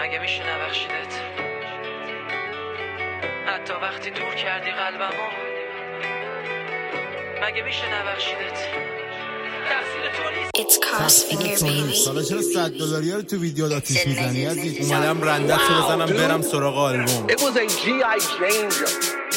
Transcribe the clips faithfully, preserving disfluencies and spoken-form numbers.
مگه میشه نبخشیدت؟ حتی وقتی دور کردی قلبمو مگه میشه نبخشیدت؟ It's costing your baby. سالا چرا صد دلاری رو تو ویدیو لاتیش میزنی عزیز؟ اومدم رندت رو بزنم برم سراغ آلبوم. It was a جی آی Jane.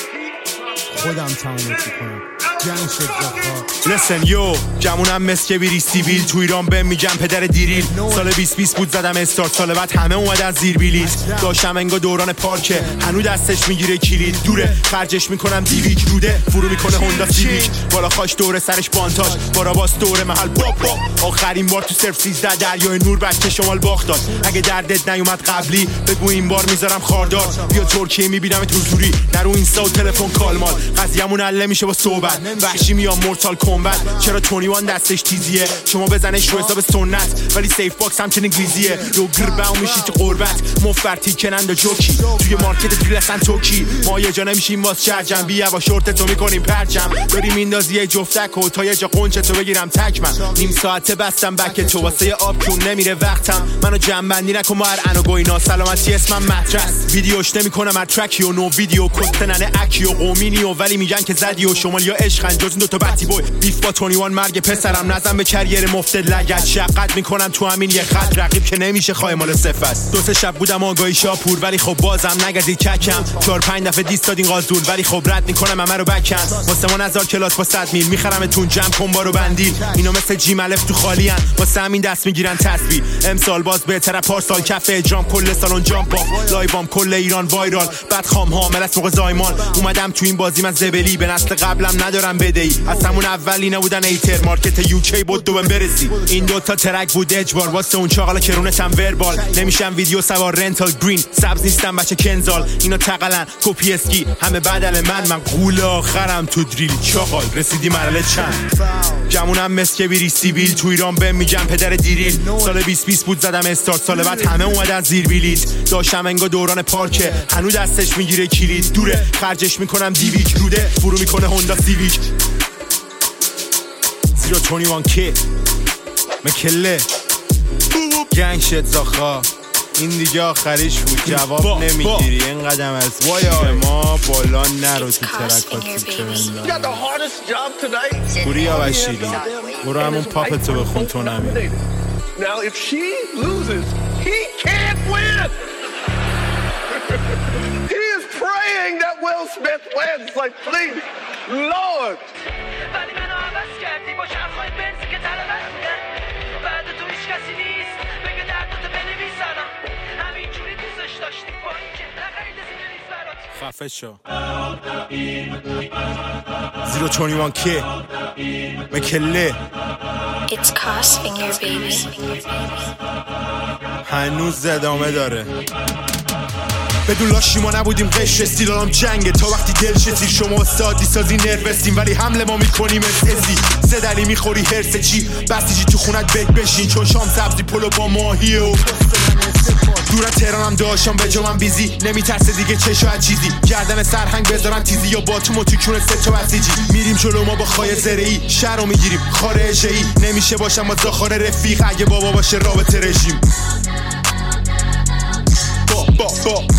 خودم تمامش کنم جنگ شد زخا. لسن یو جمونم مسکه بیری سیبیل تو ایران بهم میگم پدر دیریل. سال بیست بیست بود زدم استارت، سال بعد همه اومدن زیر بلیط. داشتم انگا دوران پارکه هنو دستش میگیره کلید دوره، خرجش میکنم دیویک روده فرو میکنه هوندا سیویک. بالا خاش دوره سرش بانتاژ باراباس دوره محل باب باب. آخرین بار تو صرف سیزده دریای نور بچه شمال باخت داد. اگه دردت نیومد قبلی بگو این بار میذارم خاردار. بیا ترکیه میبینم تو زوری نرو اینستا و تلفن کالمال. قضیه‌مون حل میشه با صحبت وحشی میام مورتال کمبت. چرا تونی وان دستش تیزیه شما بزنش رو حساب سنت ولی سیف باکس همچنین انگلیزیه. رو گربه میشی تو قربت مفبرتی کنند و جوکی توی مارکت دریل اصلا توکی. ما یه جا نمیشیم واس چرجم بیا با شورت تو میکنیم پرچم. داری میندازی یه جفتک و تا یه جا قنچه تو بگیرم تک. من نیم ساعته بستم بک تو واسه آب کون نمیره وقتم. منو جنبندی نکن ما هر انو گوینا سلامتی اسمم مدرس. ویدیوش نمیکنم هر ترکی و نو ویدیو کستننه اکی و قومینی و ولی میگن که زدی و شمالیا عشقن جز این دوتا بطی بوی. بیف با تونی وان مرگ پسرم نزن به کریر مفت لگد. شقت میکنم تو همین یه خط رقیب که نمیشه خواهی مال صفت. دو سه شب بودم آگاهی شاپور ولی خب بازم نگردی ککم. چهار پنج دفعه دیست دادین قازون ولی خب رد میکنم همه رو بکن. واسه ما نزار کلاس با صد میل میخرمتون جمع کن بارو بندیل. اینا مثل جیم الف تو خالی ان واسه همین دست میگیرن تسبیح. امسال باز بهتره پارسال کف اجرام کل سالن جامپ اف لایوام کل ایران وایرال. بعد خام حامل است موقع زایمان اومدم تو این بازی من زبلی به نسل قبلم ندارم بدهی. از همون اولی نبودن ایتر مارکت یوکی بود دوبم برسی. این دوتا ترک بود اجبار واسه اون چاقالا کرونشم وربال. نمیشم ویدیو سوار رنتال گرین سبز نیستم بچه کنزال. اینا تقلن کپی اسکی همه بدل من. من قول آخرم تو دریل چاقال رسیدی مرحله چند. جمونم مسکه بیری سیبیل تو ایران بهم میگم پدر دیریل. سال بیست بیست بود زدم استارت، سال بعد همه اومدن زیر بلیط. داشتم انگا دوران پارکه هنو دستش میگیره کلید دوره، خرجش میکنم دیویک روده فرو میکنه هوندا سیویک. زیرو تونی وان کی مکله گنگ شد زاخا. این دیگه آخریش بود جواب نمیگیری اینقدر از ما بالا نرو تو ترکات تو پوریا و شیری برو همون پاپتو بخون تو نمی. Now if she loses he can't win. He is praying that Will Smith wins like please Lord. ولی منو عوض کردی با چرخای بنز که طلبت میدن. بعد تو هیچ کسی نیست بگه دردتو بنویسنم. همینجوری دوستش داشتی با اینکه نقیده زینه نیست برات. خفه شو. زیرو تونی وان کی مکله It's costing your baby. هنوز ادامه داره. بدون لاشی ما نبودیم قش استیلالام جنگه تا وقتی دل شدی. شما استادی سازی نروستیم ولی حمله ما میکنیم اسسی. سه دلی میخوری هرس چی بسیجی تو خونت بگ بشین چون شام سبزی پلو با ماهیه و دور از تهرانم داشتم به جا من بیزی. نمیترسه دیگه چشا چیزی گردن سرهنگ بذارن تیزی یا با تو موتیکونه سه تا بسیجی. میریم جلو ما با خای زرعی شهر رو میگیریم خارجه ای. نمیشه باشم با زاخار رفیق اگه بابا باشه رابطه رژیم. با با با